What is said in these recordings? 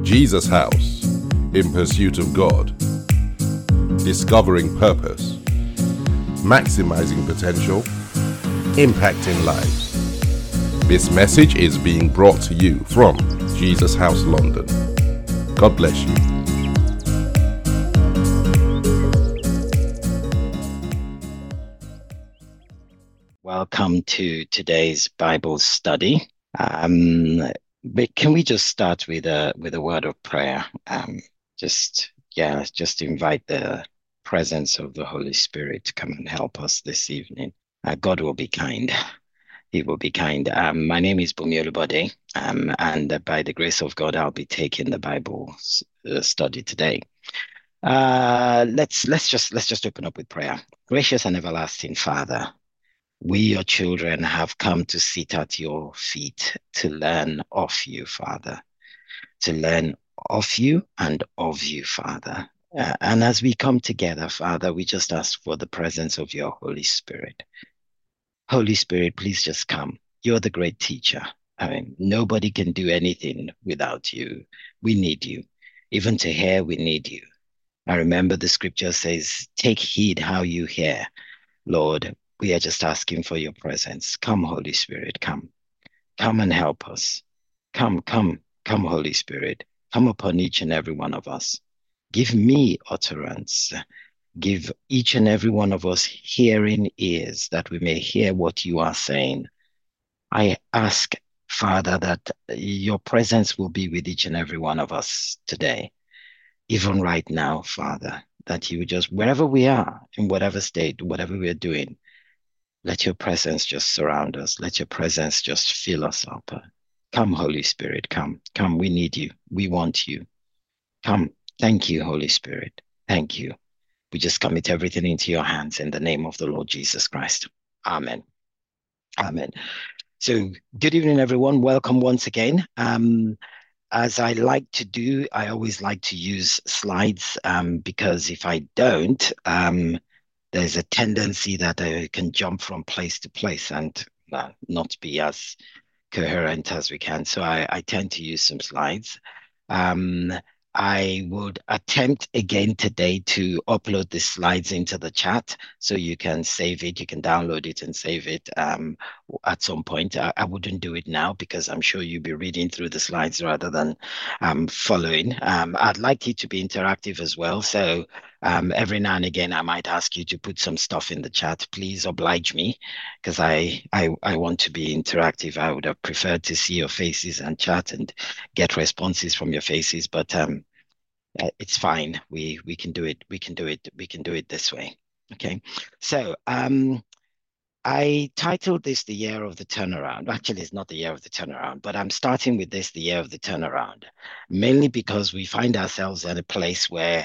Jesus House, in pursuit of God, discovering purpose, maximizing potential, impacting lives. This message is being brought to you from Jesus House London. God bless you. Welcome to today's Bible study. But can we just start with a word of prayer? Just invite the presence of the Holy Spirit to come and help us this evening. God will be kind. He will be kind. My name is Bumi Olubode, and by the grace of God, I'll be taking the Bible study today. Let's just open up with prayer. Gracious and everlasting Father, we, your children, have come to sit at your feet to learn of you, Father, to learn of you and of you, Father. And as we come together, Father, we just ask for the presence of your Holy Spirit. Holy Spirit, please just come. You're the great teacher. I mean, nobody can do anything without you. We need you. Even to hear, we need you. I remember the scripture says, take heed how you hear. Lord, we are just asking for your presence. Come, Holy Spirit, come. Come and help us. Come, Holy Spirit. Come upon each and every one of us. Give me utterance. Give each and every one of us hearing ears that we may hear what you are saying. I ask, Father, that your presence will be with each and every one of us today. Even right now, Father, that you just, wherever we are, in whatever state, whatever we are doing, let your presence just surround us. Let your presence just fill us up. Come, Holy Spirit, come. Come, we need you. We want you. Come. Thank you, Holy Spirit. Thank you. We just commit everything into your hands in the name of the Lord Jesus Christ. Amen. Amen. So, good evening, everyone. Welcome once again. As I like to do, I always like to use slides because if I don't, there's a tendency that I can jump from place to place and not be as coherent as we can. So I tend to use some slides. I would attempt again today to upload the slides into the chat so you can save it, you can download it and save it at some point. I wouldn't do it now because I'm sure you'll be reading through the slides rather than following. I'd like it to be interactive as well. So every now and again, I might ask you to put some stuff in the chat. Please oblige me because I want to be interactive. I would have preferred to see your faces and chat and get responses from your faces, but it's fine. We can do it. We can do it this way. Okay. So I titled this the year of the turnaround. Actually, it's not the year of the turnaround, but I'm starting with this, the year of the turnaround, mainly because we find ourselves in a place where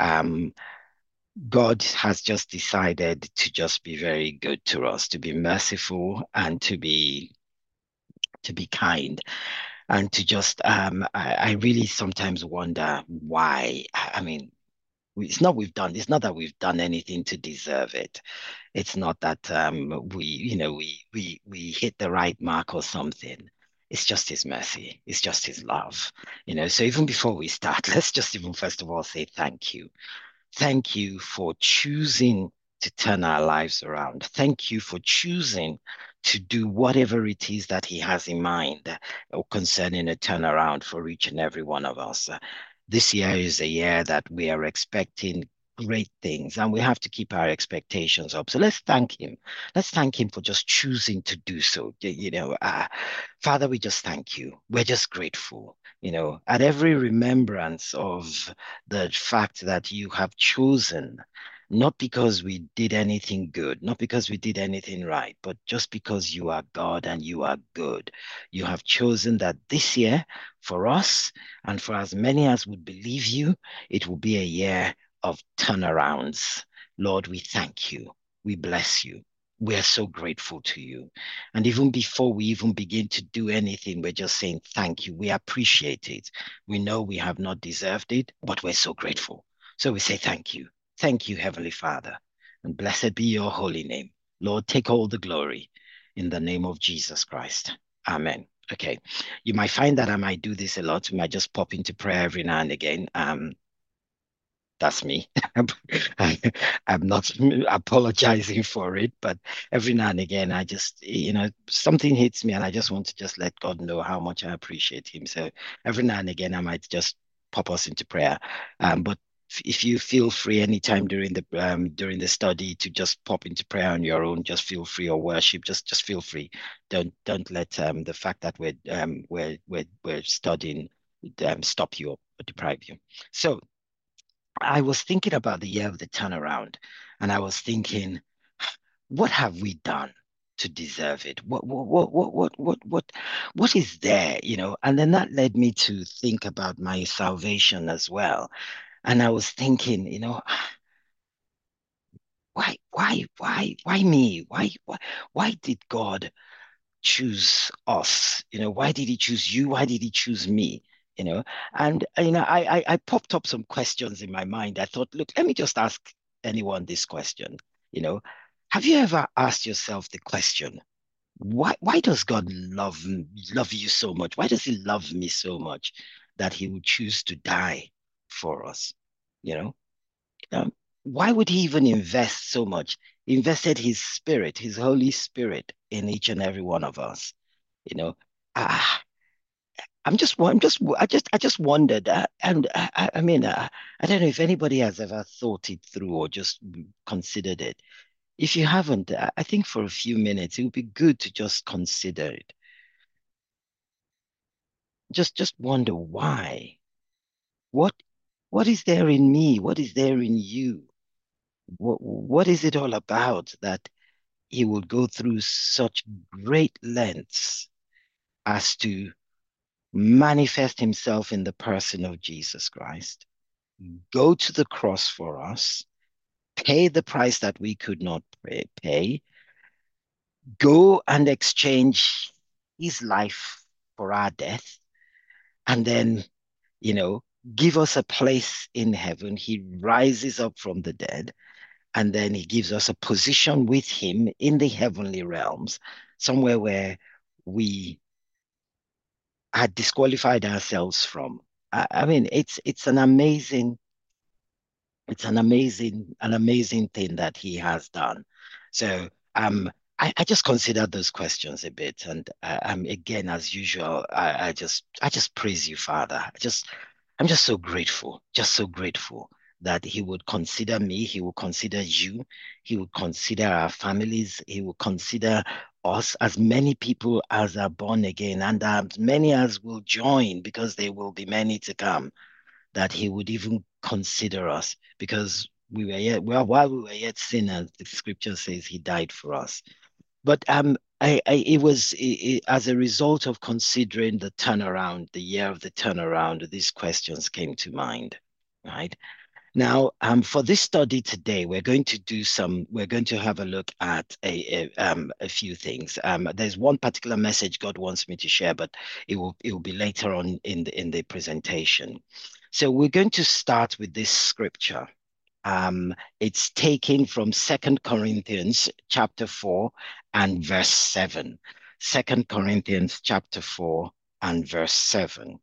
God has just decided to just be very good to us, to be merciful and to be kind. And to just, I really sometimes wonder why. I mean, it's not that we've done anything to deserve it. It's not that we hit the right mark or something. It's just his mercy. It's just his love. So even before we start, let's just even first of all say thank you. Thank you for choosing to turn our lives around. Thank you for choosing to do whatever it is that he has in mind concerning a turnaround for each and every one of us. This year is a year that we are expecting great things and we have to keep our expectations up. So let's thank him. Let's thank him for just choosing to do so. Father, we just thank you. We're just grateful. At every remembrance of the fact that you have chosen, not because we did anything good, not because we did anything right, but just because you are God and you are good. You have chosen that this year for us and for as many as would believe you, it will be a year of turnarounds. Lord, we thank you. We bless you. We are so grateful to you. And even before we even begin to do anything, we're just saying thank you. We appreciate it. We know we have not deserved it, but we're so grateful. So we say thank you. Thank you, Heavenly Father. And blessed be your holy name. Lord, take all the glory in the name of Jesus Christ. Amen. Okay. You might find that I might do this a lot. I might just pop into prayer every now and again. That's me. I, I'm not apologizing for it, but every now and again, I just, something hits me and I just want to just let God know how much I appreciate him. So every now and again, I might just pop us into prayer. But if you feel free anytime during the study to just pop into prayer on your own, just feel free, or worship, just feel free. Don't let the fact that we're studying stop you or deprive you. So I was thinking about the year of the turnaround, and I was thinking, what have we done to deserve it? What is there, And then that led me to think about my salvation as well. And I was thinking, why me? Why did God choose us? Why did he choose you? Why did he choose me? You know, and I popped up some questions in my mind. I thought, look, let me just ask anyone this question. You know, have you ever asked yourself the question, why does God love you so much? Why does he love me so much that he would choose to die for us? You know, um, why would he even invest so much? He invested his spirit, his Holy Spirit in each and every one of us. You know, ah, I just wondered, and I mean, I don't know if anybody has ever thought it through or just considered it. If you haven't, I think for a few minutes it would be good to just consider it. Just wonder why. What what is there in me? What is there in you? What is it all about that he would go through such great lengths as to manifest himself in the person of Jesus Christ, go to the cross for us, pay the price that we could not pay, go and exchange his life for our death, and then, you know, give us a place in heaven. He rises up from the dead, and then he gives us a position with him in the heavenly realms, somewhere where we had disqualified ourselves from. I mean, an amazing thing that he has done. So I just considered those questions a bit, and again, as usual, I just praise you, Father. I'm just so grateful that he would consider me, he will consider you, he will consider our families, he will consider us, as many people as are born again, and as many as will join, because there will be many to come, that he would even consider us, because while we were yet sinners, the scripture says he died for us. But it was as a result of considering the turnaround, the year of the turnaround, these questions came to mind, right? Now, for this study today, we're going to have a look at a few things. There's one particular message God wants me to share, but it will be later on in the presentation. So we're going to start with this scripture. It's taken from Second Corinthians chapter 4 and verse 7. 2 Corinthians chapter 4 and verse 7.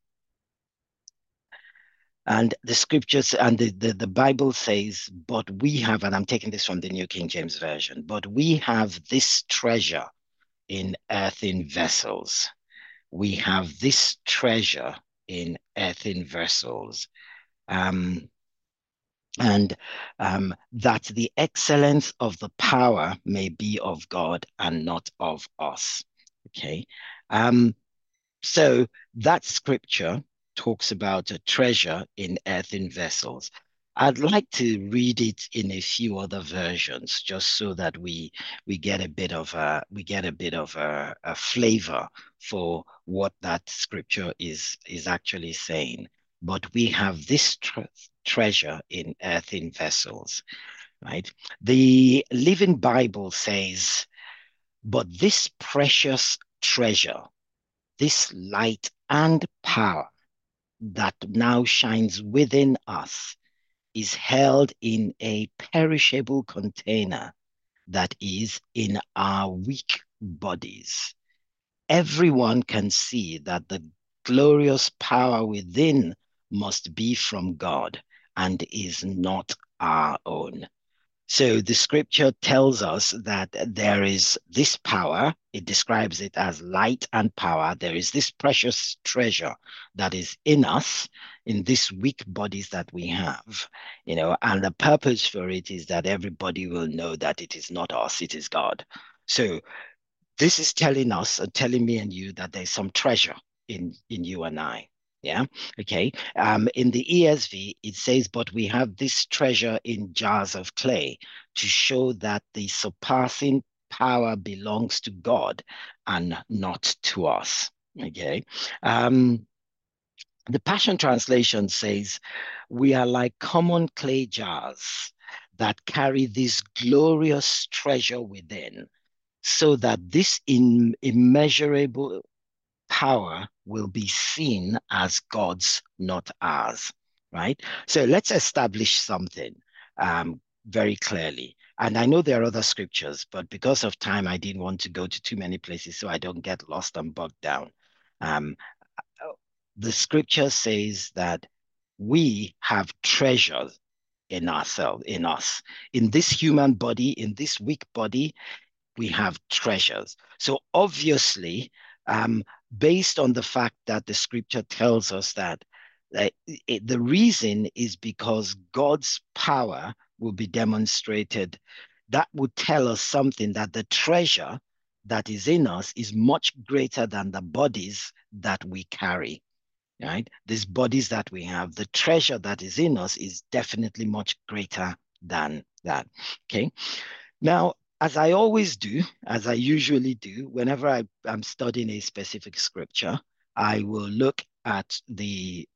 And the scriptures and the Bible says, but we have, and I'm taking this from the New King James Version, but we have this treasure in earthen vessels. We have this treasure in earthen vessels. Um, and that the excellence of the power may be of God and not of us. Okay. Um, so that scripture talks about a treasure in earthen vessels. I'd like to read it in a few other versions, just so that we get a bit of a flavor for what that scripture is actually saying. But we have this treasure in earthen vessels, right? The Living Bible says, "But this precious treasure, this light and power that now shines within us, is held in a perishable container, that is, in our weak bodies, everyone can see that the glorious power within must be from God and is not our own. So the scripture tells us that there is this power. It describes it as light and power. There is this precious treasure that is in us, in these weak bodies that we have, and the purpose for it is that everybody will know that it is not us, it is God. So this is telling us, telling me and you that there's some treasure in you and I. Yeah. Okay. In the ESV, it says, "But we have this treasure in jars of clay to show that the surpassing power belongs to God and not to us." Okay. Um, the Passion Translation says, "We are like common clay jars that carry this glorious treasure within, so that this immeasurable power will be seen as God's, not ours." Right? So let's establish something very clearly. And I know there are other scriptures, but because of time, I didn't want to go to too many places so I don't get lost and bogged down. Um, the scripture says that we have treasures in ourselves, in us, in this human body, in this weak body, we have treasures. So obviously, based on the fact that the scripture tells us that the reason is because God's power will be demonstrated, that would tell us something, that the treasure that is in us is much greater than the bodies that we carry. Right? These bodies that we have, the treasure that is in us is definitely much greater than that. Okay. Now, as I always do, as I usually do, whenever I'm studying a specific scripture, I will look at the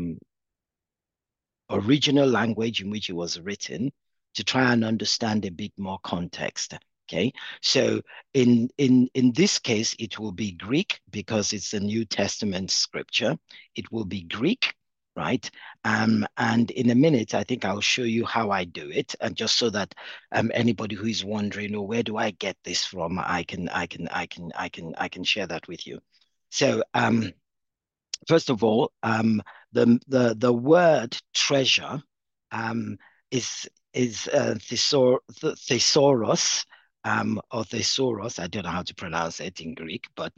original language in which it was written to try and understand a bit more context. Okay, so in this case, it will be Greek because it's a New Testament scripture. It will be Greek, right? And in a minute, I think I'll show you how I do it, and just so that anybody who is wondering, oh, where do I get this from? I can share that with you. So first of all, the word treasure um, is thesaurus, or thesaurus. I don't know how to pronounce it in Greek, but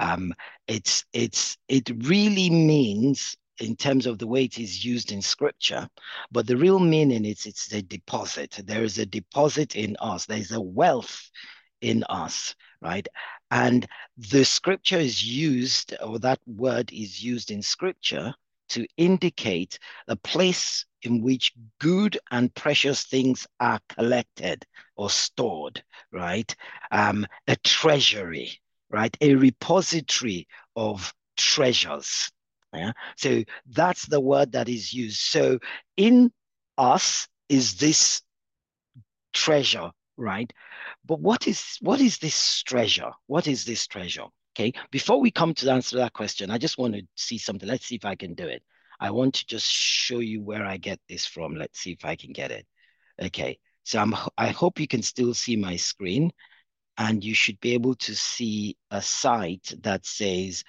it really means, in terms of the way it is used in scripture, but the real meaning is it's a deposit. There is a deposit in us. There is a wealth in us, right? And the scripture is used, or that word is used in scripture to indicate a place in which good and precious things are collected or stored, right? A treasury, right? A repository of treasures. Yeah. So that's the word that is used. So in us is this treasure, right? But what is this treasure? What is this treasure? Okay. Before we come to answer that question, I just want to see something. Let's see if I can do it. I want to just show you where I get this from. Let's see if I can get it. Okay. So I hope you can still see my screen, and you should be able to see a site that says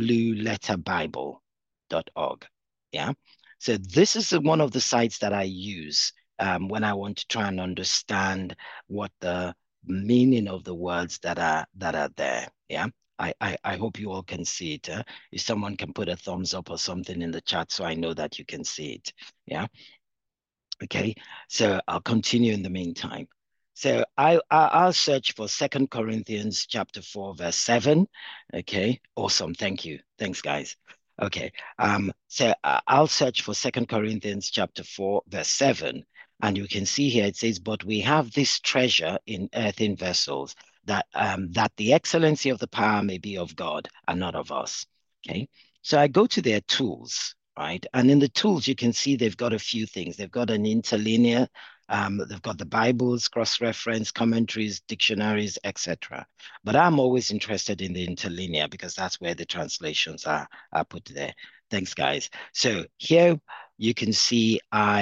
blueletterbible.org. Yeah. So this is one of the sites that I use when I want to try and understand what the meaning of the words that are there. Yeah. I hope you all can see it. If someone can put a thumbs up or something in the chat so I know that you can see it. Yeah. Okay, so I'll continue in the meantime. So I'll search for Second Corinthians chapter 4, verse 7. Okay, awesome. Thank you. Thanks, guys. Okay, so I'll search for Second Corinthians chapter 4, verse 7. And you can see here it says, "But we have this treasure in earthen vessels, that the excellency of the power may be of God and not of us." Okay, so I go to their tools, right? And in the tools, you can see they've got a few things. They've got an interlinear, they've got the Bibles, cross-reference, commentaries, dictionaries, etc. But I'm always interested in the interlinear because that's where the translations are put there. Thanks, guys. So here you can see I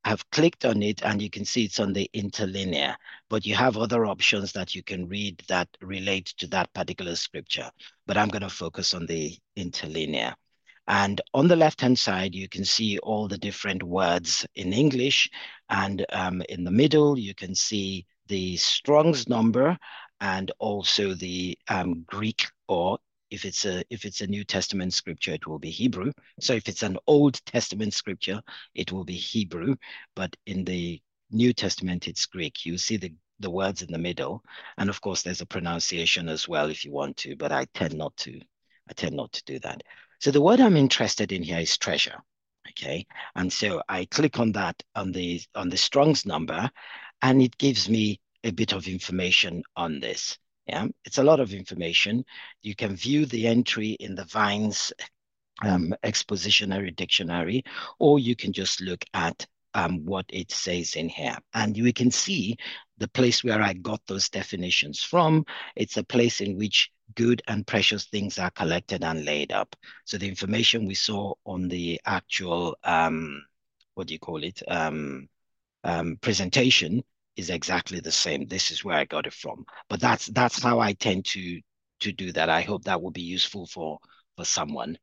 I've clicked on it and you can see it's on the interlinear, but you have other options that you can read that relate to that particular scripture. But I'm going to focus on the interlinear. And on the left-hand side, you can see all the different words in English. And in the middle, you can see the Strong's number and also the Greek, or if it's a New Testament scripture, it will be Hebrew. So if it's an Old Testament scripture, it will be Hebrew, but in the New Testament, it's Greek. You see the words in the middle. And of course, there's a pronunciation as well if you want to, but I tend not to. I tend not to do that. So the word I'm interested in here is treasure. Okay. And so I click on that on the Strong's number, and it gives me a bit of information on this. Yeah, it's a lot of information. You can view the entry in the Vines expositionary dictionary, or you can just look at what it says in here. And we can see the place where I got those definitions from. It's a place in which good and precious things are collected and laid up. So the information we saw on the actual, what do you call it, presentation is exactly the same. This is where I got it from. But that's how I tend to do that. I hope that will be useful for someone.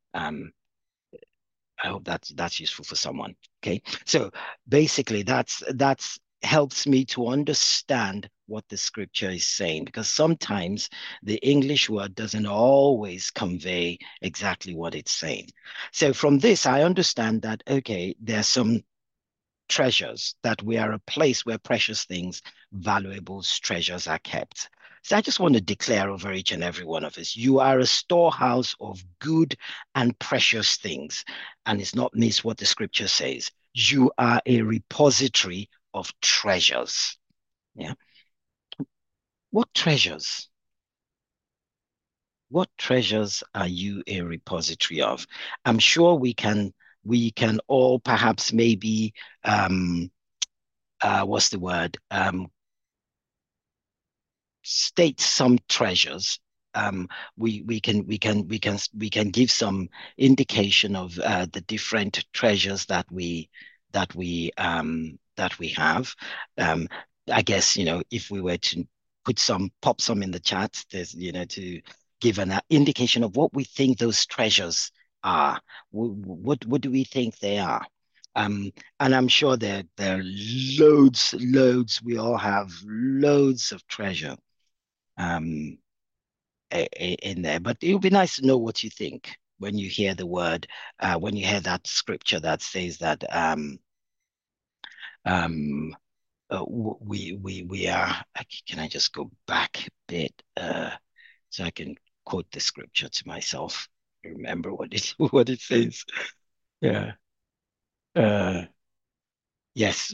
I hope that's useful for someone. Okay, so basically that's helps me to understand what the scripture is saying, because sometimes the English word doesn't always convey exactly what it's saying. So from this, I understand that okay, there's some treasures, that we are a place where precious things, valuable treasures are kept. So I just want to declare over each and every one of us, you are a storehouse of good and precious things. And it's not miss what the scripture says. You are a repository of treasures. Yeah. What treasures? What treasures are you a repository of? I'm sure we can all perhaps maybe what's the word? State some treasures. We can give some indication of the different treasures that we have. Um, I guess if we were to pop some in the chat, there's to give an indication of what we think those treasures are. What do we think they are? And I'm sure there are loads. We all have loads of treasure um, in there. But it would be nice to know what you think when you hear the word, when you hear that scripture that says that um, we are. Can I just go back a bit so I can quote the scripture to myself? Remember what it what it says. Yeah. Uh, yes,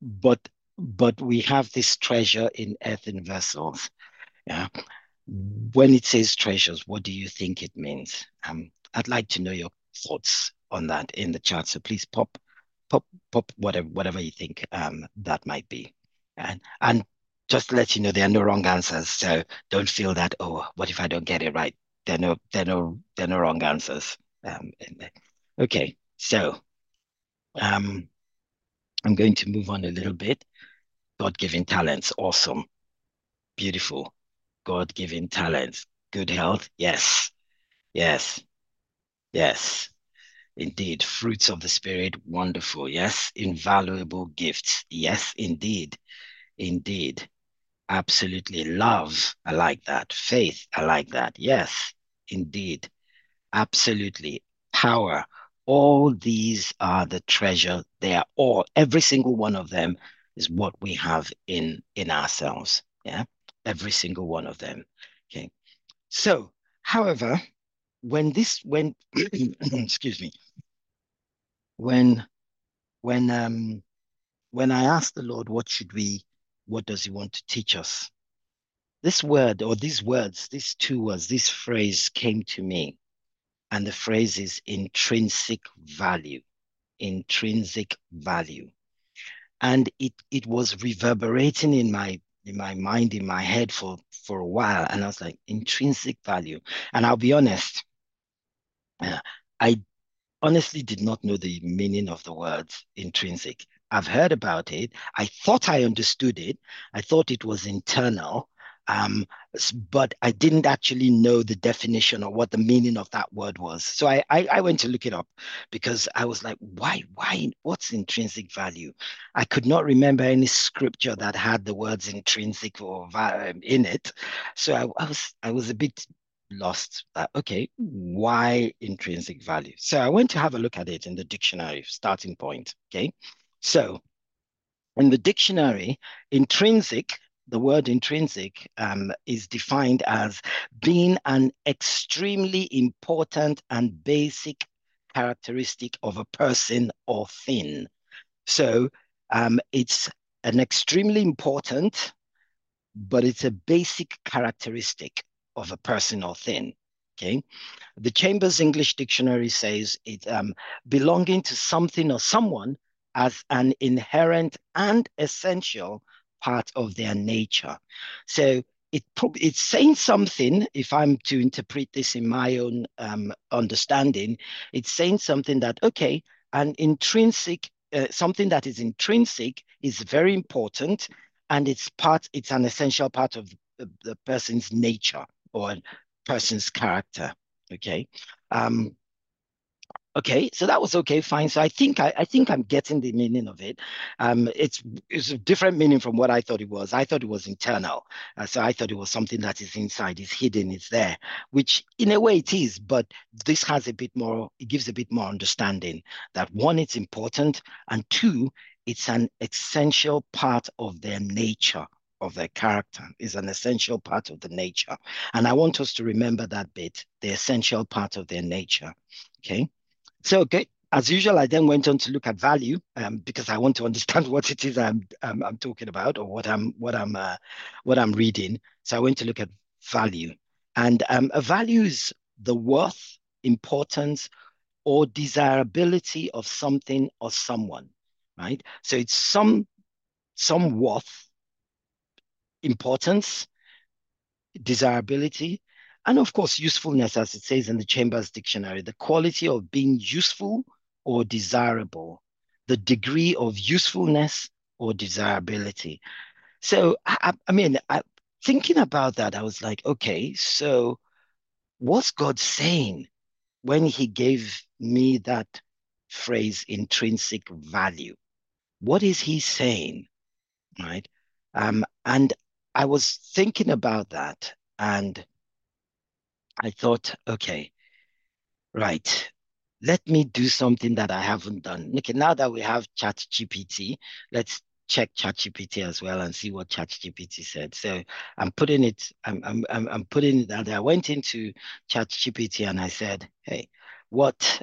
but we have this treasure in earthen vessels. Yeah. When it says treasures, what do you think it means? I'd like to know your thoughts on that in the chat. So please pop, pop whatever you think that might be. And just to let you know, there are no wrong answers. So don't feel that, oh, what if I don't get it right? There are no wrong answers. In there. Okay, so um, I'm going to move on a little bit. God-given talents, awesome, beautiful. God-given talents, good health, yes. Yes, yes, indeed. Fruits of the Spirit, wonderful. Yes, invaluable gifts. Yes, indeed, indeed. Absolutely. Love, I like that. Faith, I like that. Yes, indeed. Absolutely. Power. All these are the treasure. They are all, every single one of them is what we have in ourselves. Yeah, every single one of them. Okay. So, however, when excuse me, when when when I asked the Lord what does he want to teach us, this word or these words, these two words, this phrase came to me, and the phrase is intrinsic value. Intrinsic value. And it was reverberating in my mind, in my head for a while, and I was like, intrinsic value. And I'll be honest, I honestly did not know the meaning of the words intrinsic. I've heard about it. I thought I understood it. I thought it was internal. Um, but I didn't actually know the definition or what the meaning of that word was. So I went to look it up because I was like, what's intrinsic value? I could not remember any scripture that had the words intrinsic or in it. So I was a bit lost. Okay, why intrinsic value? So I went to have a look at it in the dictionary, starting point. Okay, so in the dictionary, intrinsic, the word intrinsic is defined as being an extremely important and basic characteristic of a person or thing. So it's an extremely important, but it's a basic characteristic of a person or thing. Okay. The Chambers English Dictionary says it belonging to something or someone as an inherent and essential part of their nature. So it's saying something, if I'm to interpret this in my own understanding, it's saying something that, okay, an intrinsic, something that is intrinsic is very important and it's an essential part of the person's nature or person's character. Okay. Um, okay, so that was okay, fine. So I think I'm getting the meaning of it. It's a different meaning from what I thought it was. I thought it was internal. So I thought it was something that is inside, is hidden, it's there, which in a way it is, but this has a bit more, it gives a bit more understanding that one, it's important, and two, it's an essential part of their nature, of their character, is an essential part of the nature. And I want us to remember that bit, the essential part of their nature. Okay. So, okay, as usual, I then went on to look at value because I want to understand what it is I'm talking about or what I'm reading. So I went to look at value, and a value is the worth, importance, or desirability of something or someone, right? So it's some worth, importance, desirability, and of course, usefulness, as it says in the Chambers Dictionary, the quality of being useful or desirable, the degree of usefulness or desirability. So, thinking about that, I was like, okay, so what's God saying when He gave me that phrase, intrinsic value? What is He saying, right? And I was thinking about that, and I thought, okay, right. Let me do something that I haven't done. Okay, now that we have ChatGPT, let's check ChatGPT as well and see what ChatGPT said. So I'm putting it, I'm putting it out there. I went into ChatGPT and I said, hey, what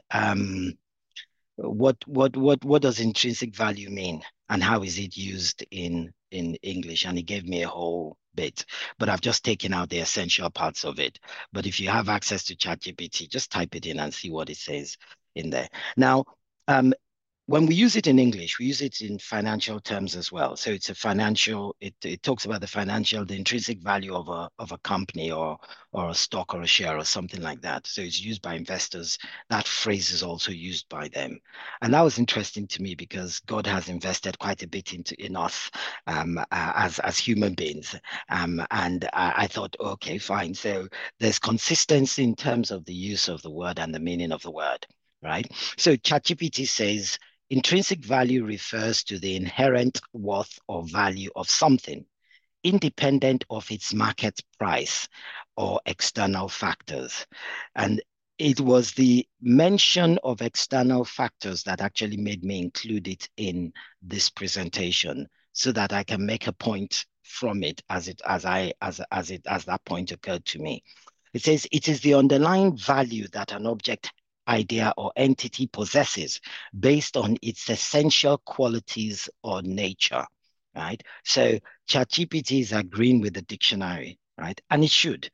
what does intrinsic value mean and how is it used in English? And it gave me a whole bit, but I've just taken out the essential parts of it. But if you have access to ChatGPT, just type it in and see what it says in there. Now, um, when we use it in English, we use it in financial terms as well. So it's a financial, it talks about the financial, the intrinsic value of a company or a stock or a share or something like that. So it's used by investors. That phrase is also used by them. And that was interesting to me because God has invested quite a bit in us as human beings. And I thought, okay, fine. So there's consistency in terms of the use of the word and the meaning of the word, right? So ChatGPT says intrinsic value refers to the inherent worth or value of something, independent of its market price or external factors. And it was the mention of external factors that actually made me include it in this presentation so that I can make a point from it as that point occurred to me. It says it is the underlying value that an object, idea, or entity possesses based on its essential qualities or nature, right? So ChatGPT is agreeing with the dictionary, right? And it should,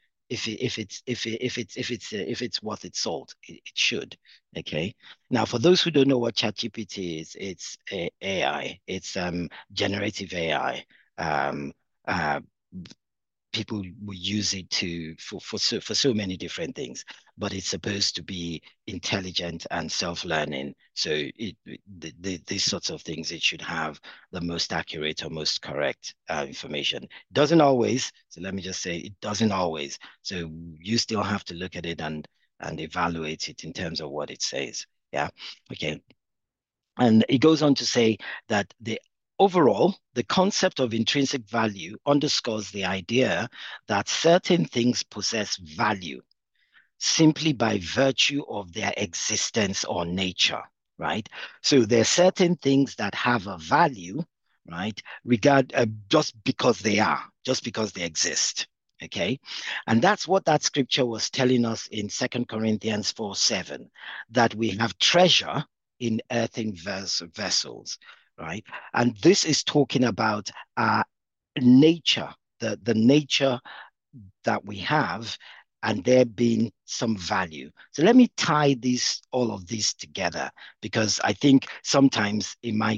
if it's worth its salt, it should. Okay. Now, for those who don't know what ChatGPT is, it's AI. It's generative AI. Um, uh, people will use it for so many different things, but it's supposed to be intelligent and self-learning. So these sorts of things, it should have the most accurate or most correct information. Doesn't always. So let me just say, it doesn't always. So you still have to look at it and evaluate it in terms of what it says. Yeah. Okay. And it goes on to say that overall, the concept of intrinsic value underscores the idea that certain things possess value simply by virtue of their existence or nature, right? So there are certain things that have a value, right? Just because they are, just because they exist. Okay. And that's what that scripture was telling us in 2 Corinthians 4:7, that we have treasure in earthen vessels, right? And this is talking about nature, the nature that we have, and there being some value. So let me tie all of these together, because I think sometimes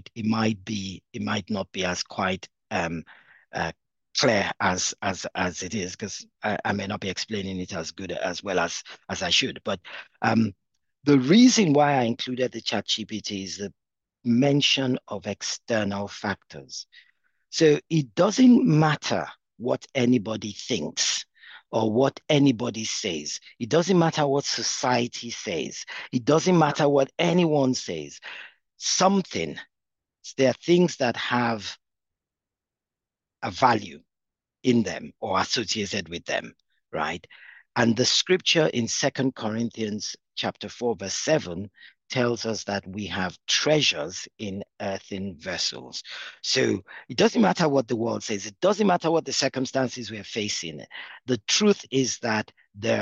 it might not be as quite uh, clear as it is, because I may not be explaining it as good as well as I should. But um, the reason why I included the chat GPT is the mention of external factors. So it doesn't matter what anybody thinks or what anybody says. It doesn't matter what society says. It doesn't matter what anyone says. Something, there are things that have a value in them or associated with them, right? And the scripture in 2 Corinthians chapter 4, verse 7 tells us that we have treasures in earthen vessels. So it doesn't matter what the world says, it doesn't matter what the circumstances we're facing. The truth is that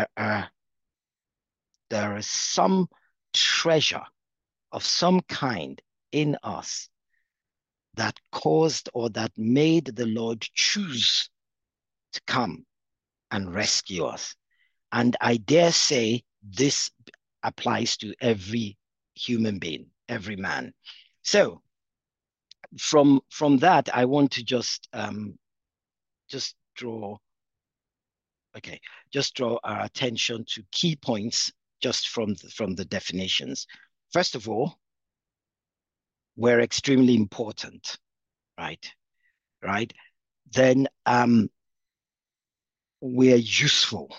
there is some treasure of some kind in us that caused or that made the Lord choose to come and rescue us. And I dare say this applies to every human being, every man. So from that, I want to just draw okay, just draw our attention to key points just from the definitions. First of all, we're extremely important, right? Right. Then we're useful,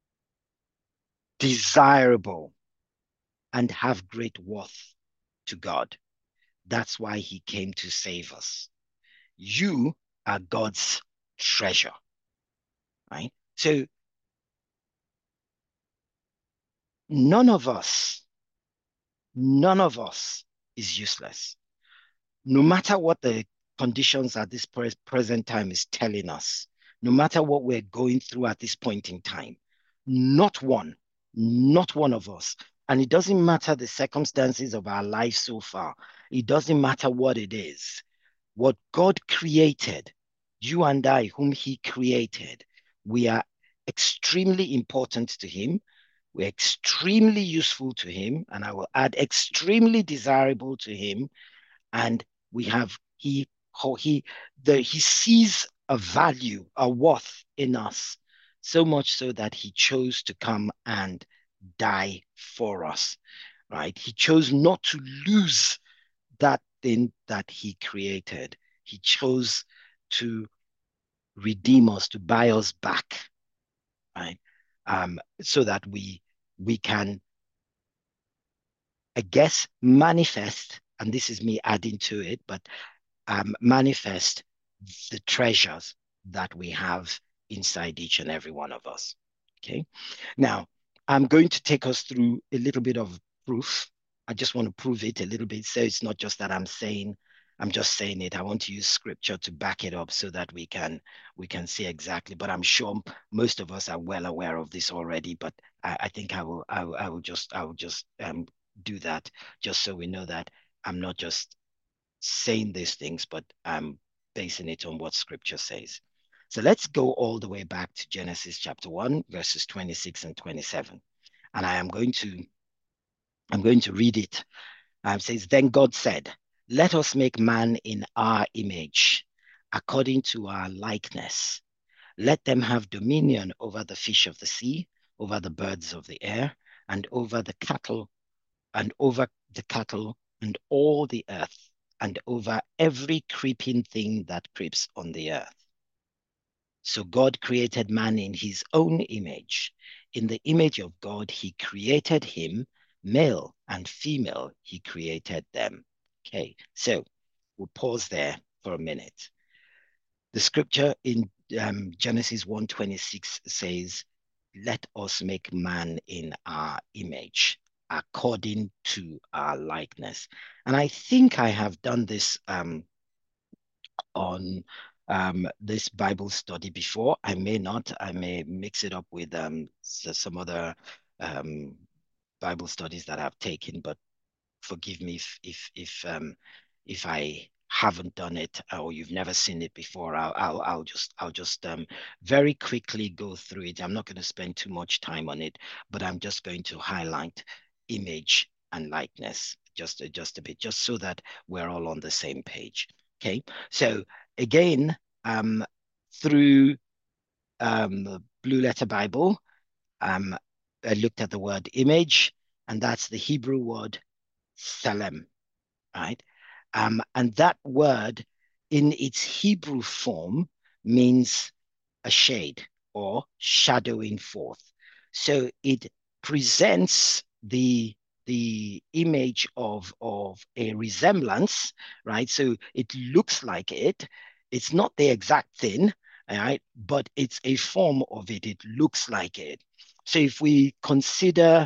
desirable, and have great worth to God. That's why he came to save us. You are God's treasure, right? So none of us, none of us is useless. No matter what the conditions at this present time is telling us, no matter what we're going through at this point in time, not one, not one of us. And it doesn't matter the circumstances of our life so far. It doesn't matter what it is. What God created, you and I, whom he created, we are extremely important to him. We're extremely useful to him. And I will add extremely desirable to him. And we have he sees a value, a worth in us, so much so that he chose to come and die for us, right? He chose not to lose that thing that he created. He chose to redeem us, to buy us back, right? So that we can, I guess, manifest, and this is me adding to it, but manifest the treasures that we have inside each and every one of us. Okay. Now, I'm going to take us through a little bit of proof. I just want to prove it a little bit. So it's not just that I'm just saying it. I want to use scripture to back it up so that we can see exactly. But I'm sure most of us are well aware of this already. But I think I will just do that just so we know that I'm not just saying these things, but I'm basing it on what scripture says. So let's go all the way back to Genesis chapter 1, verses 26 and 27. And I'm going to read it. It says, Then God said, Let us make man in our image, according to our likeness. Let them have dominion over the fish of the sea, over the birds of the air, and over the cattle, and over the cattle and all the earth, and over every creeping thing that creeps on the earth. So God created man in his own image. In the image of God, he created him, male and female, he created them. Okay, so we'll pause there for a minute. The scripture in Genesis 1:26 says, let us make man in our image, according to our likeness. And I think I have done this on this Bible study before. I may not. I may mix it up with some other um, Bible studies that I've taken, but forgive me if I haven't done it or you've never seen it before. I'll just very quickly go through it. I'm not going to spend too much time on it, but I'm just going to highlight image and likeness just a bit, just so that we're all on the same page. Okay, so again, through the Blue Letter Bible, I looked at the word image, and that's the Hebrew word Salem, right? And that word in its Hebrew form means a shade or shadowing forth. So it presents the image of a resemblance, right? So it looks like it. It's not the exact thing, right? But it's a form of it. It looks like it. So if we consider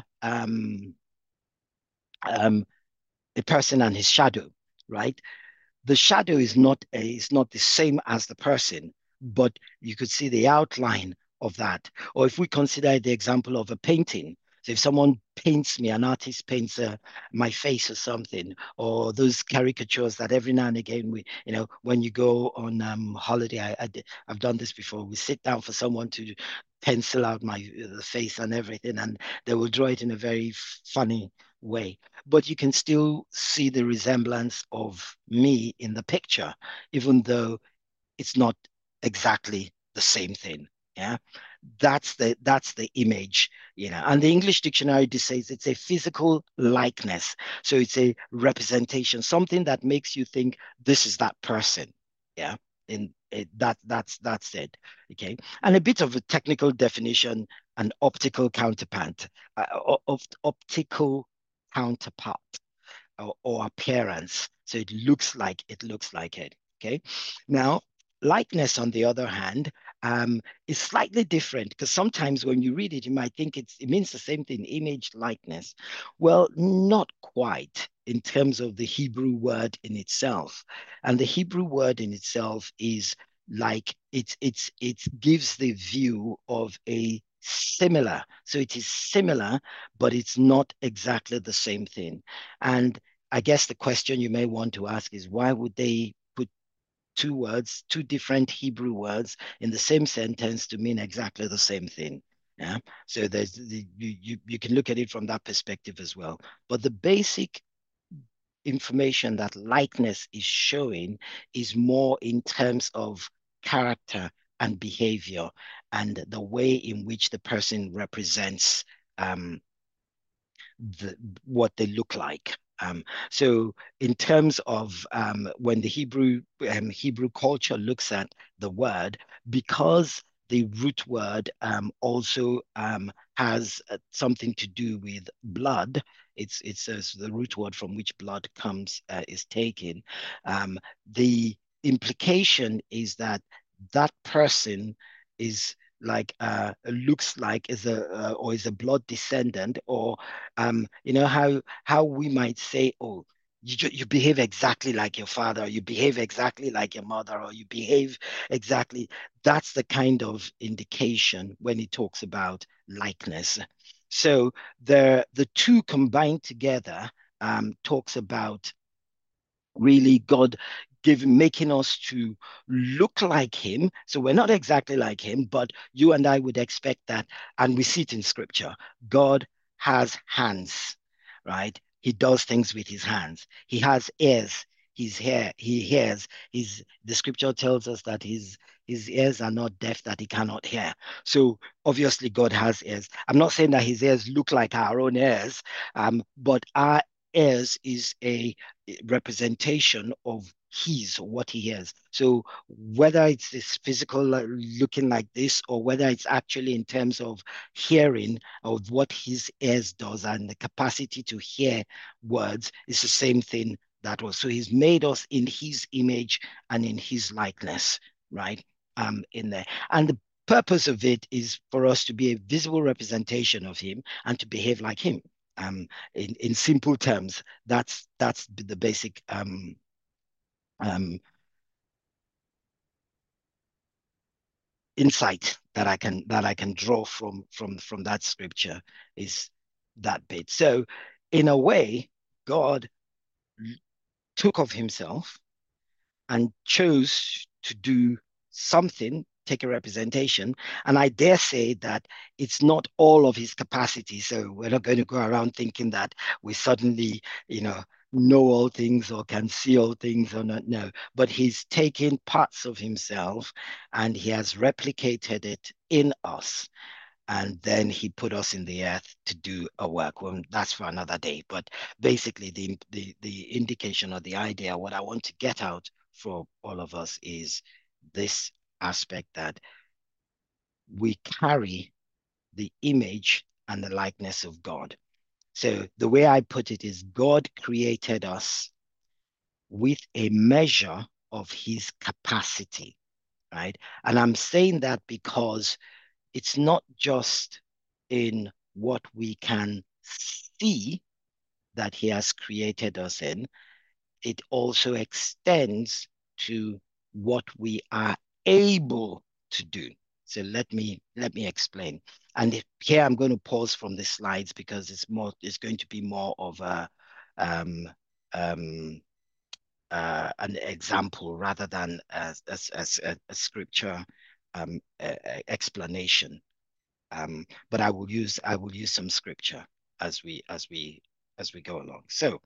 um, a person and his shadow, right? The shadow is not the same as the person, but you could see the outline of that. Or if we consider the example of a painting, so if someone paints me, an artist paints my face or something, or those caricatures that every now and again when you go on holiday, I've done this before. We sit down for someone to pencil out my the face and everything, and they will draw it in a very funny way, but you can still see the resemblance of me in the picture, even though it's not exactly the same thing. Yeah, that's the image, And the English dictionary just says it's a physical likeness, so it's a representation, something that makes you think this is that person. Yeah, in it, that's it. Okay, and a bit of a technical definition: an optical counterpart, of optical counterpart or appearance. So it looks like it. Okay. Now, likeness, on the other hand, is slightly different because sometimes when you read it, you might think it means the same thing, image likeness. Well, not quite in terms of the Hebrew word in itself. And the Hebrew word in itself is like it gives the view of a similar. So it is similar, but it's not exactly the same thing. And I guess the question you may want to ask is why would they put two words, two different Hebrew words in the same sentence to mean exactly the same thing? Yeah. So you can look at it from that perspective as well. But the basic information that likeness is showing is more in terms of character and behavior and the way in which the person represents um, what they look like. So in terms of when the Hebrew culture looks at the word, because the root word also has something to do with blood. It's the root word from which blood comes is taken. The implication is that that person is like looks like is a or is a blood descendant, or how we might say, oh, you behave exactly like your father, you behave exactly like your mother, or you behave exactly. That's the kind of indication when he talks about likeness. So the two combined together talks about really God making us to look like him. So we're not exactly like him, but you and I would expect that. And we see it in scripture. God has hands, right? He does things with his hands. He has ears. He hears. The scripture tells us that his ears are not deaf that he cannot hear. So obviously God has ears. I'm not saying that his ears look like our own ears, but our ears is a representation of his what he hears. So whether it's this physical looking like this, or whether it's actually in terms of hearing of what his ears does and the capacity to hear words, is the same thing that was. So he's made us in his image and in his likeness, right? In there. And the purpose of it is for us to be a visible representation of him and to behave like him. In simple terms, that's the basic um, insight that I can draw from that scripture, is that bit. So in a way, God took of himself and chose to do something, take a representation. And I dare say that it's not all of his capacity. So we're not going to go around thinking that we suddenly, know all things or can see all things or not. No, but he's taken parts of himself and he has replicated it in us, and then he put us in the earth to do a work. Well, that's for another day. But basically, the indication or the idea, what I want to get out for all of us, is this aspect that we carry the image and the likeness of God. So the way I put it is, God created us with a measure of his capacity, right? And I'm saying that because it's not just in what we can see that he has created us in, it also extends to what we are able to do. So let me explain. And here I'm going to pause from the slides because it's going to be more of um, um, an example rather than a scripture explanation. But I will use some scripture as we go along. So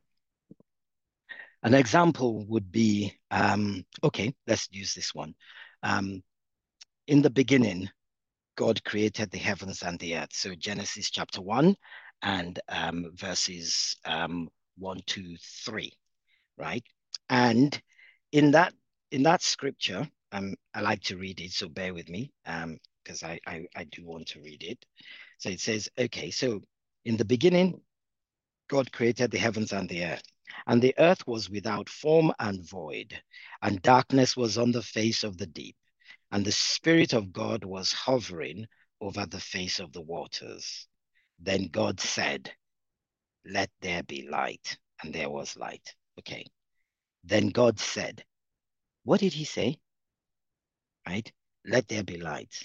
an example would be, okay, let's use this one. Um, in the beginning, God created the heavens and the earth. So Genesis chapter 1 and verses 1, 2, 3, right? And in that in that scripture, I like to read it, so bear with me, because I do want to read it. So it says, okay, so in the beginning, God created the heavens and the earth was without form and void, and darkness was on the face of the deep, and the Spirit of God was hovering over the face of the waters. Then God said, let there be light, and there was light. Okay. Then God said, what did he say? Right? Let there be light.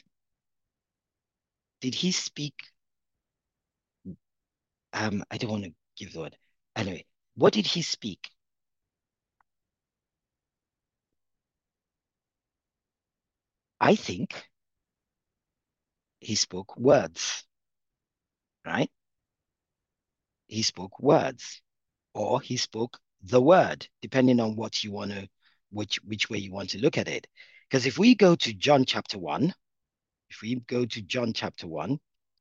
Did he speak? I don't want to give the word. Anyway, what did he speak? I think he spoke words, right? He spoke words, or he spoke the word, depending on what you want to, which way you want to look at it. Because if we go to John chapter 1, if we go to John chapter 1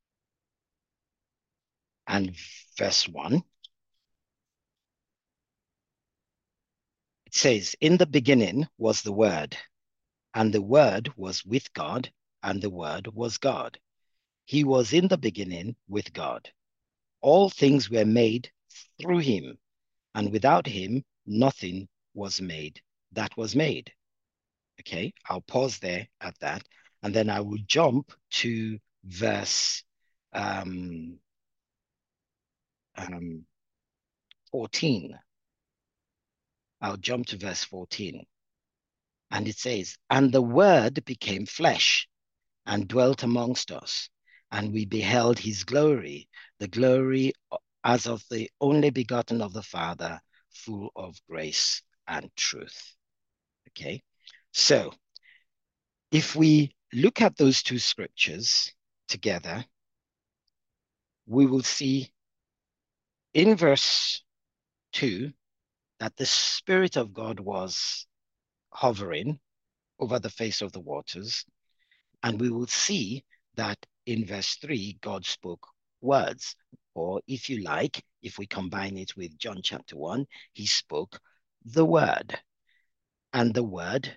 and verse 1, it says, in the beginning was the word, and the word was with God, and the word was God. He was in the beginning with God. All things were made through him, and without him, nothing was made that was made. Okay, I'll pause there at that, and then I will jump to verse um, 14. I'll jump to verse 14. And it says, and the word became flesh and dwelt amongst us, and we beheld his glory, the glory as of the only begotten of the Father, full of grace and truth. Okay, so if we look at those two scriptures together, we will see in verse 2 that the Spirit of God was hovering over the face of the waters. And we will see that in verse 3, God spoke words. Or if you like, if we combine it with John chapter 1, he spoke the word. And the word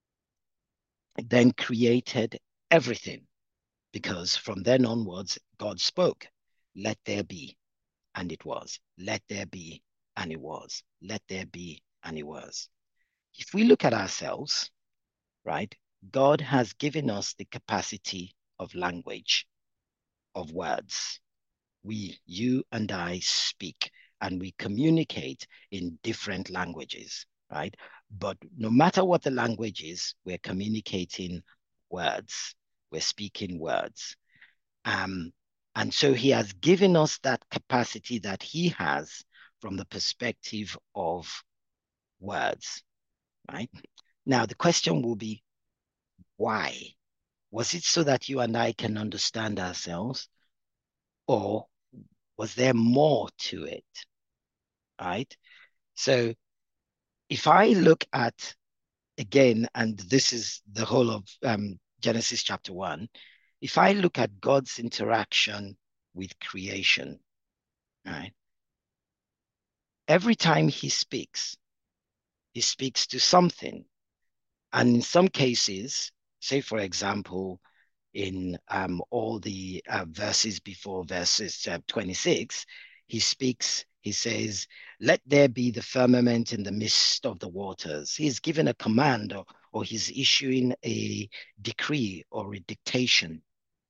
then created everything, because from then onwards, God spoke, let there be, and it was. Let there be, and it was. Let there be, and it was. If we look at ourselves, right, God has given us the capacity of language, of words. You and I speak and we communicate in different languages, right? But no matter what the language is, we're communicating words, we're speaking words. Um, and so he has given us that capacity that he has from the perspective of words, right? Now, the question will be, why? Was it so that you and I can understand ourselves, or was there more to it, right? So if I look at, again, and this is the whole of Genesis chapter 1, if I look at God's interaction with creation, right? Every time he speaks to something. And in some cases, say, for example, in all the verses before verses 26, he says, let there be the firmament in the midst of the waters. He's given a command, or he's issuing a decree or a dictation.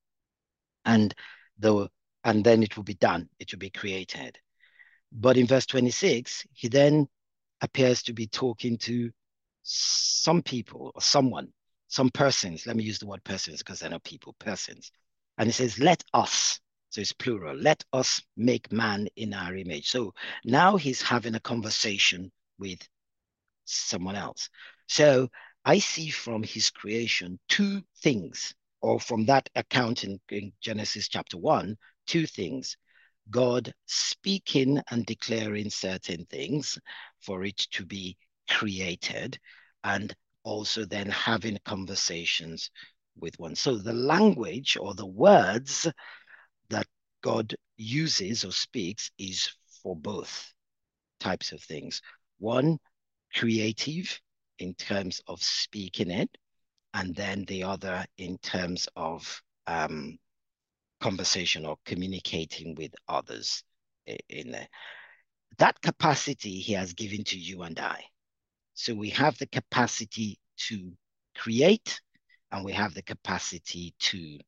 And the and then it will be done, it will be created. But in verse 26, he then appears to be talking to some people or someone, some persons. Let me use the word persons because they're not people, persons. And it says, let us. So it's plural. Let us make man in our image. So now he's having a conversation with someone else. So I see from his creation two things, or from that account in Genesis chapter 1, two things. God speaking and declaring certain things for it to be created, and also then having conversations with one. So the language or the words that God uses or speaks is for both types of things. One, creative in terms of speaking it, and then the other in terms of conversation or communicating with others in there. That capacity he has given to you and I. So we have the capacity to create, and we have the capacity to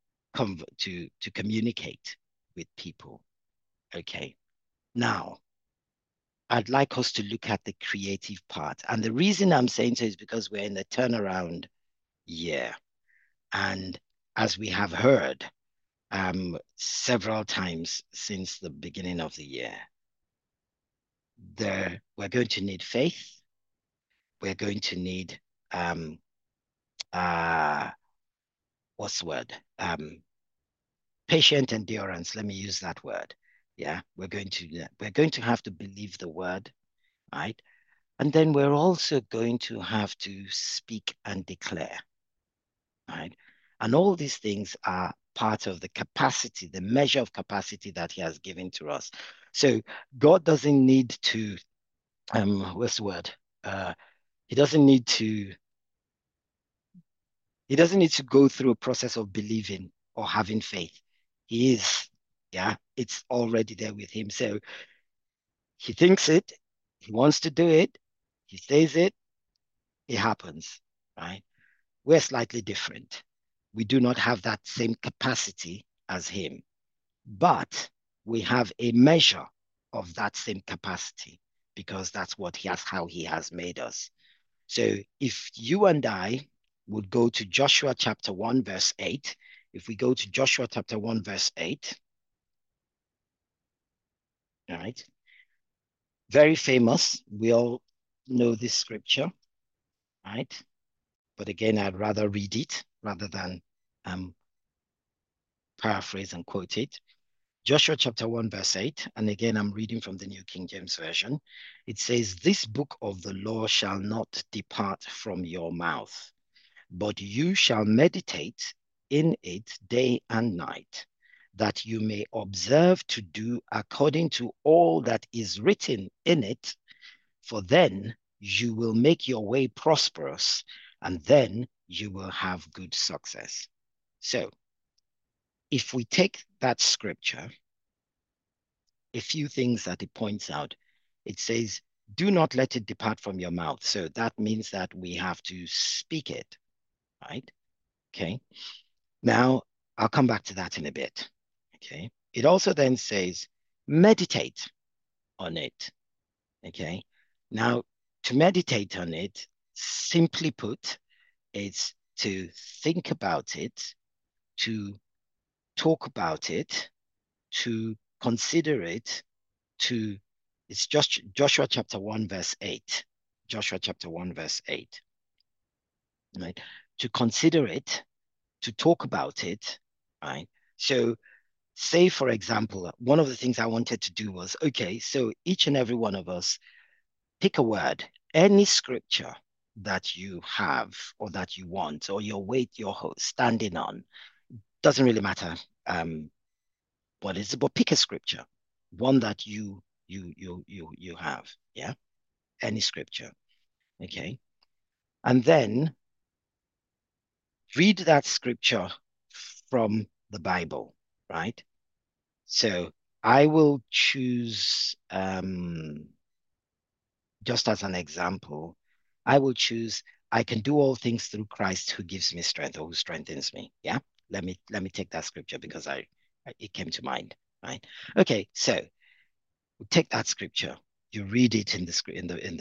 communicate with people. Okay. Now, I'd like us to look at the creative part. And the reason I'm saying so is because we're in the turnaround year. And as we have heard several times since the beginning of the year, we're going to need faith. We're going to need what's the word? Patient endurance. Let me use that word. Yeah, we're going to have to believe the word, right? And then we're also going to have to speak and declare, right? And all these things are part of the capacity, the measure of capacity that he has given to us. So God doesn't need to, what's the word? He doesn't need to go through a process of believing or having faith. He is, yeah, it's already there with him. So he thinks it, he wants to do it, he says it, it happens, right? We're slightly different. We do not have that same capacity as him, but we have a measure of that same capacity because that's how he has made us. So if you and I would go to Joshua chapter 1, verse 8, if we go to Joshua chapter 1, verse 8, all right, very famous. We all know this scripture, right? But again, I'd rather read it rather than paraphrase and quote it. Joshua chapter 1, verse 8, and again, I'm reading from the New King James Version. It says, this book of the law shall not depart from your mouth, but you shall meditate in it day and night, that you may observe to do according to all that is written in it, for then you will make your way prosperous, and then you will have good success. So, if we take that scripture, a few things that it points out, it says, do not let it depart from your mouth. So that means that we have to speak it, right? Okay. Now, I'll come back to that in a bit. Okay. It also then says, meditate on it. Okay. Now, to meditate on it, simply put, is to think about it, to talk about it, to consider it, to it's just Joshua chapter 1, verse 8. Joshua chapter 1, verse 8. Right? To consider it, to talk about it, right? So say, for example, one of the things I wanted to do was, okay, so each and every one of us pick a word, any scripture that you have or that you want, or your weight you're standing on, doesn't really matter what is it, but pick a scripture, one that you have, yeah, any scripture, okay, and then read that scripture from the Bible, right? So I will choose, just as an example, I will choose, I can do all things through Christ who gives me strength or who strengthens me. Yeah. Let me take that scripture because it came to mind. Right. Okay. So take that scripture. You read it in the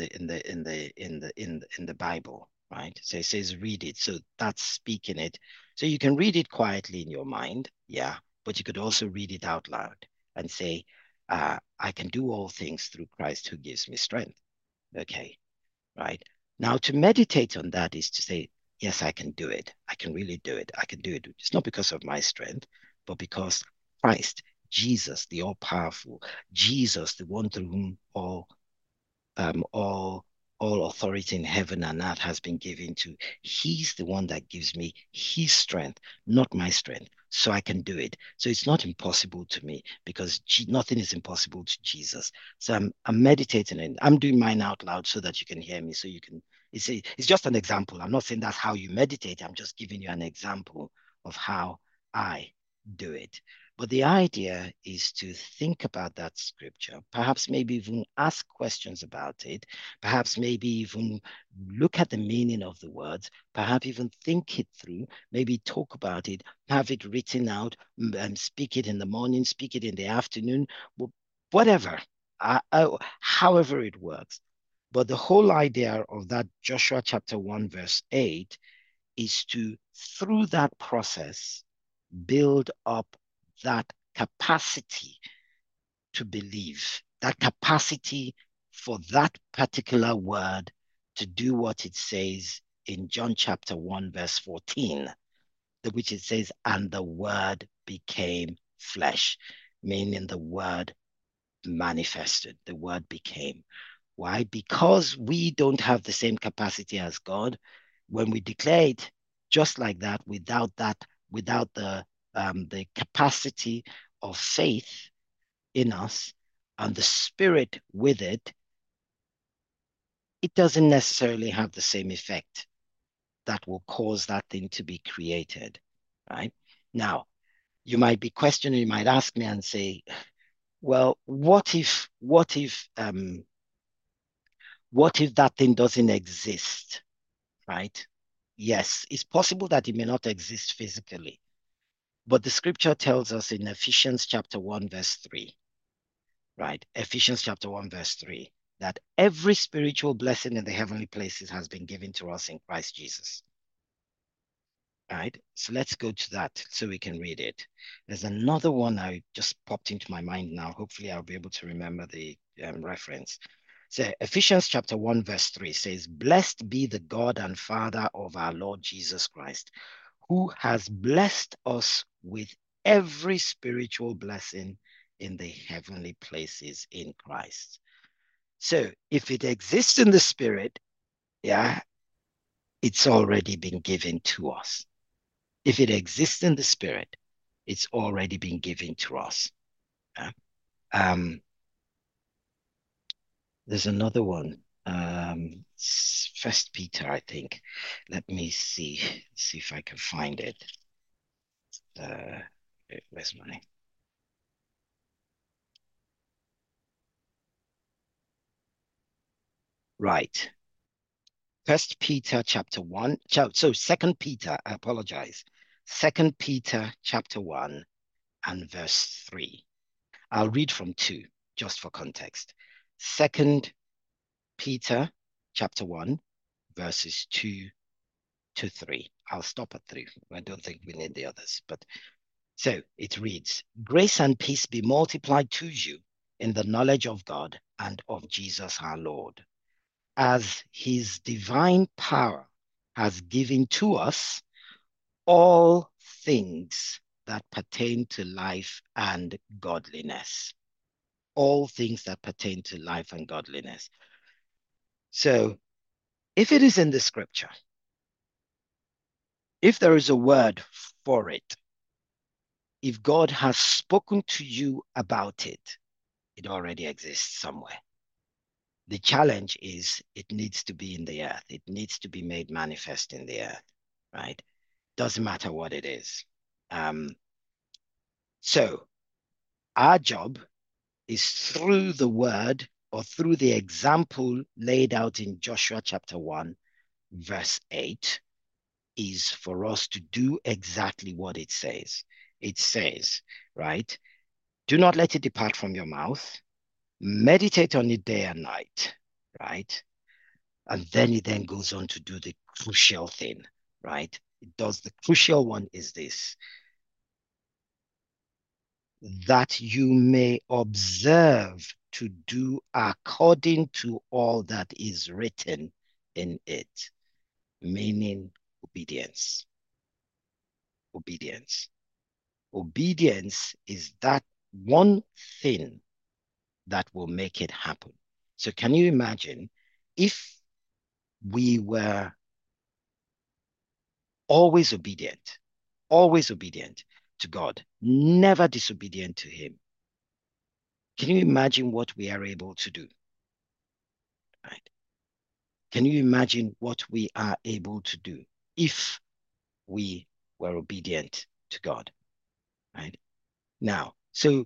in the Bible, right? So it says read it. So that's speaking it. So you can read it quietly in your mind, yeah, but you could also read it out loud and say, I can do all things through Christ who gives me strength. Okay, right? Now to meditate on that is to say, yes, I can do it. I can really do it. I can do it. It's not because of my strength, but because Christ, Jesus, the all powerful, Jesus, the one through whom um, all all authority in heaven and earth has been given to. He's the one that gives me his strength, not my strength. So I can do it. So it's not impossible to me because nothing is impossible to Jesus. So I'm meditating and I'm doing mine out loud so that you can hear me. So you can, it's just an example. I'm not saying that's how you meditate. I'm just giving you an example of how I do it. But the idea is to think about that scripture, perhaps maybe even ask questions about it, perhaps maybe even look at the meaning of the words, perhaps even think it through, maybe talk about it, have it written out, and speak it in the morning, speak it in the afternoon, whatever, however it works. But the whole idea of that Joshua chapter 1, verse 8 is to, through that process, build up that capacity to believe, that capacity for that particular word to do what it says in John chapter 1, verse 14, which it says, and the word became flesh, meaning the word manifested, the word became. Why? Because we don't have the same capacity as God. When we declare it just like that, without the capacity of faith in us and the spirit with it, it doesn't necessarily have the same effect that will cause that thing to be created, right? Now, you might be questioning, you might ask me and say, well, what if that thing doesn't exist, right? Yes, it's possible that it may not exist physically, but the scripture tells us in Ephesians chapter 1, verse 3, right? Ephesians chapter 1, verse 3, that every spiritual blessing in the heavenly places has been given to us in Christ Jesus. All right, so let's go to that so we can read it. There's another one I just popped into my mind now. Hopefully, I'll be able to remember the reference. So Ephesians chapter 1, verse 3 says, blessed be the God and Father of our Lord Jesus Christ, who has blessed us with every spiritual blessing in the heavenly places in Christ. So if it exists in the spirit, yeah, it's already been given to us. If it exists in the spirit, it's already been given to us. Yeah? Um, there's another one. First Peter, I think. Let me see if I can find it. Uh, where's my right? First Peter chapter 1. So Second Peter, I apologize. Second Peter chapter 1 and verse 3. I'll read from 2 just for context. Second Peter chapter 1 verses 2 to 3. I'll stop at 3. I don't think we need the others. But so it reads, Grace and peace be multiplied to you in the knowledge of God and of Jesus our Lord, as his divine power has given to us all things that pertain to life and godliness. All things that pertain to life and godliness. So if it is in the scripture, if there is a word for it, if God has spoken to you about it, it already exists somewhere. The challenge is it needs to be in the earth. It needs to be made manifest in the earth, right? Doesn't matter what it is. So our job is through the word or through the example laid out in Joshua chapter 1, verse 8, is for us to do exactly what it says. It says, right? Do not let it depart from your mouth. Meditate on it day and night, right? And then it then goes on to do the crucial thing, right? It does the crucial one is this, that you may observe to do according to all that is written in it, meaning obedience. Obedience. Obedience is that one thing that will make it happen. So can you imagine if we were always obedient to God, never disobedient to him? Can you imagine what we are able to do? Right? Can you imagine what we are able to do if we were obedient to God? Right? Now, so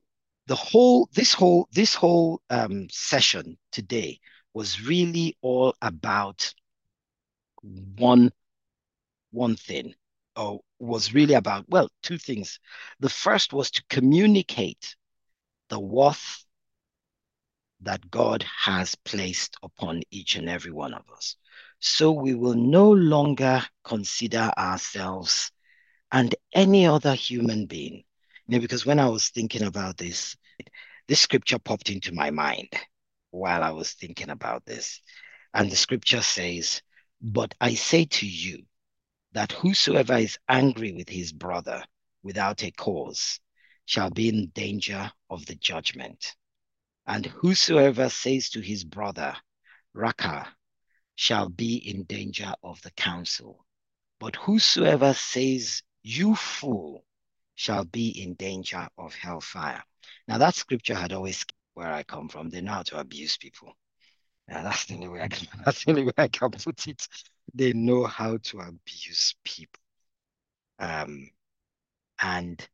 this whole session today was really all about one one thing, or was really about, well, two things. The first was to communicate the worth that God has placed upon each and every one of us. So we will no longer consider ourselves and any other human being. Because when I was thinking about this scripture popped into my mind while I was thinking about this. And the scripture says, But I say to you that whosoever is angry with his brother without a cause shall be in danger of the judgment. And whosoever says to his brother, Raka, shall be in danger of the council. But whosoever says, You fool, shall be in danger of hellfire. Now, that scripture had always where I come from. They know how to abuse people. Now, that's the only way I can, that's the only way I can put it. They know how to abuse people. Um, and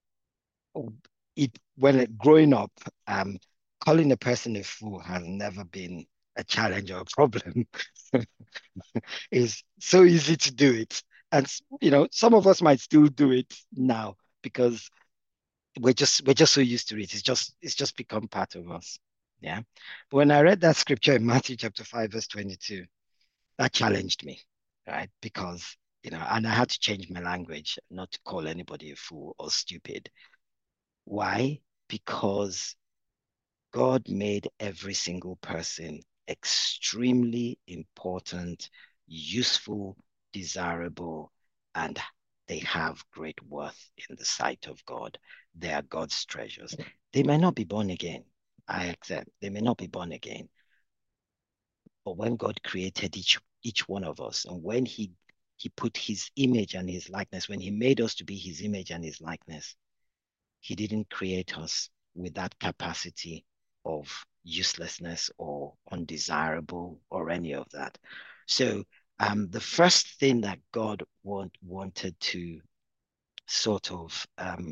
growing up, calling a person a fool has never been a challenge or a problem. It's so easy to do it. And some of us might still do it now because we're just so used to it. It's just become part of us. Yeah. But when I read that scripture in Matthew chapter 5, verse 22, that challenged me, right? Because and I had to change my language, not to call anybody a fool or stupid. Why? Because God made every single person extremely important, useful, desirable, and they have great worth in the sight of God. They are God's treasures. They may not be born again. I accept. They may not be born again. But when God created each each one of us. And when he put his image and his likeness, when he made us to be his image and his likeness, he didn't create us with that capacity of uselessness or undesirable or any of that. So the first thing that God wanted to sort of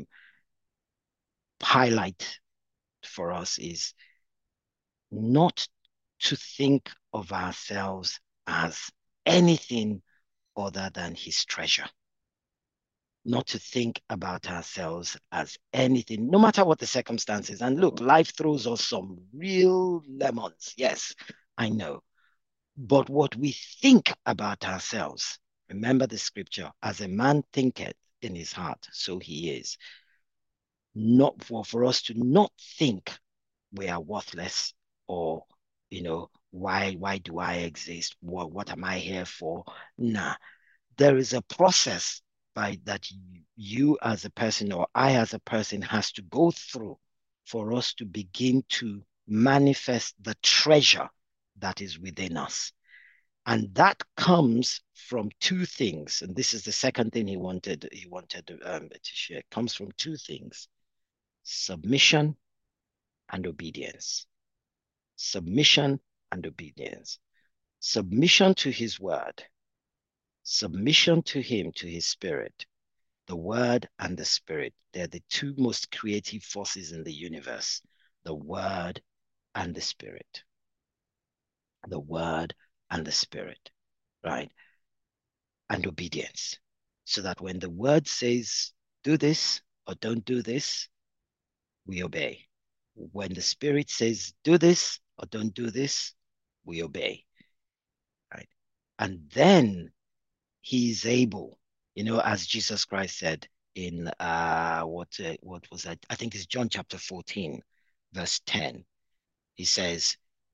highlight for us is not to think of ourselves as anything other than his treasure. Not to think about ourselves as anything, no matter what the circumstances. And look, life throws us some real lemons. Yes, I know. But what we think about ourselves, remember the scripture, as a man thinketh in his heart, so he is. Not for us to not think we are worthless, or why do I exist? What am I here for? Nah, there is a process by that you as a person or I as a person has to go through for us to begin to manifest the treasure that is within us. And that comes from two things. And this is the second thing he wanted to share. It comes from two things: submission and obedience. Submission and obedience. Submission to his word, submission to him, to his spirit. The word and the spirit, they're the two most creative forces in the universe. The word and the spirit. The word and the spirit, right? And obedience. So that when the word says, do this or don't do this, we obey. When the spirit says, do this or don't do this, we obey, right? And then he is able, as Jesus Christ said in what was that? I think it's John chapter 14, verse 10. He says,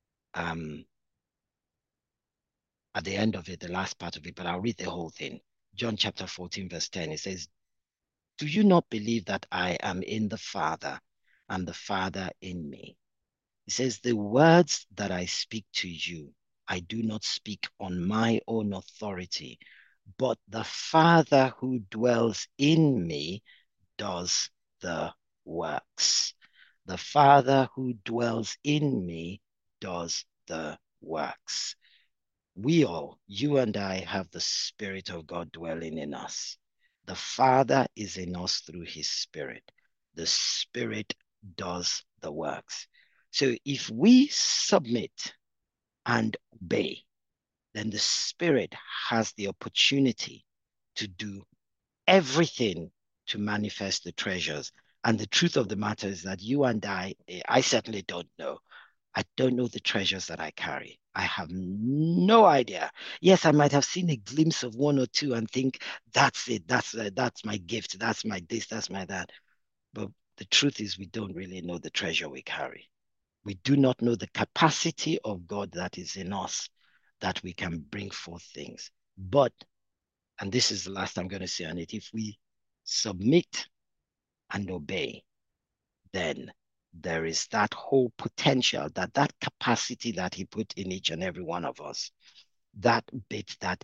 at the end of it, the last part of it, but I'll read the whole thing. John chapter 14, verse 10, it says, do you not believe that I am in the Father and the Father in me? He says, the words that I speak to you, I do not speak on my own authority, but the Father who dwells in me does the works. The Father who dwells in me does the works. We all, you and I, have the Spirit of God dwelling in us. The Father is in us through his Spirit. The Spirit does the works. So if we submit and obey, then the Spirit has the opportunity to do everything to manifest the treasures. And the truth of the matter is that you and I certainly don't know. I don't know the treasures that I carry. I have no idea. Yes, I might have seen a glimpse of one or two and think that's it. That's my gift. That's my this. That's my that. But the truth is, we don't really know the treasure we carry. We do not know the capacity of God that is in us, that we can bring forth things. But, and this is the last I'm going to say on it, if we submit and obey, then there is that whole potential, that capacity that he put in each and every one of us, that bit that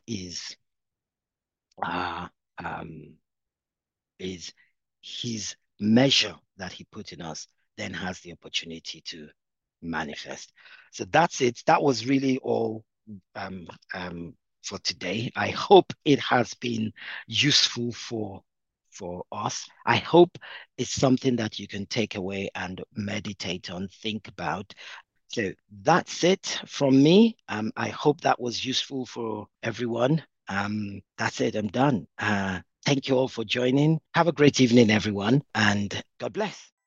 uh, um, is his measure that he put in us, then has the opportunity to manifest. So that's it. That was really all for today. I hope it has been useful for us. I hope it's something that you can take away and meditate on, think about. So that's it from me. I hope that was useful for everyone. That's it. I'm done. Thank you all for joining. Have a great evening, everyone, and God bless.